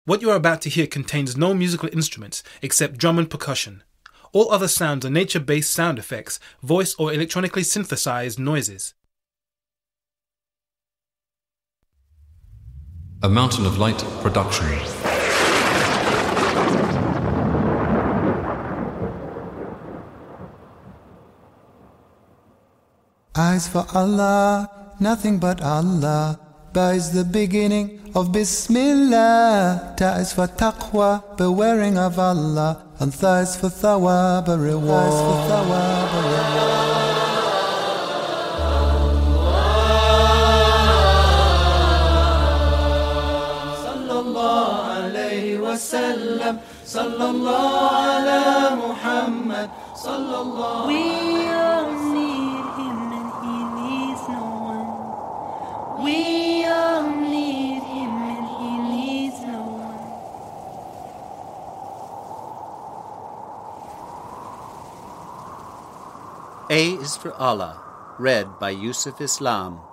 What you are about to hear contains no musical instruments except drum and percussion. All other sounds are nature-based sound effects, voice or electronically synthesized noises. A Mountain of Light production. Eyes for Allah, nothing but Allah. Ba is the beginning of Bismillah. Ta is for taqwa, bewaring of Allah. And tha is for thawab, a reward. Sallallahu alayhi wa sallam. Sallallahu ala Muhammad. Sallallahu. We all need him and he needs no one. We all need him and he needs no one. A is for Allah, read by Yusuf Islam.